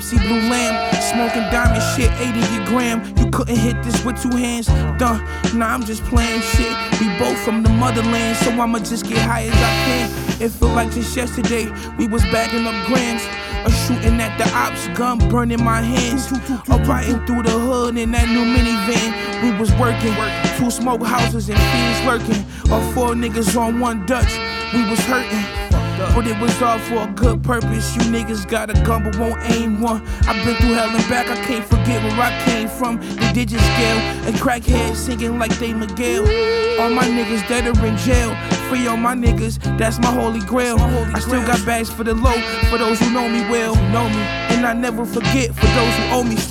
Pepsi Blue Lamb. Smoking diamond shit, 80 a gram. You couldn't hit this with 2 hands. Nah, I'm just playing shit. We both from the motherland, so I'ma just get high as I can. It feel like just yesterday, we was bagging up grams. A shooting at the ops, gun burning my hands. A riding through the hood in that new minivan. We was working, 2 smoke houses and fiends lurking. Or 4 niggas on 1 Dutch, we was hurting. But it was all for a good purpose. You niggas got a gun but won't aim one. I've been through hell and back, I can't forget where I came from. The digit scale, and crackheads singing like they Miguel. All my niggas that are in jail, free all my niggas, that's my holy grail. I still got bags for the low, for those who know me well. And I never forget, for those who owe me.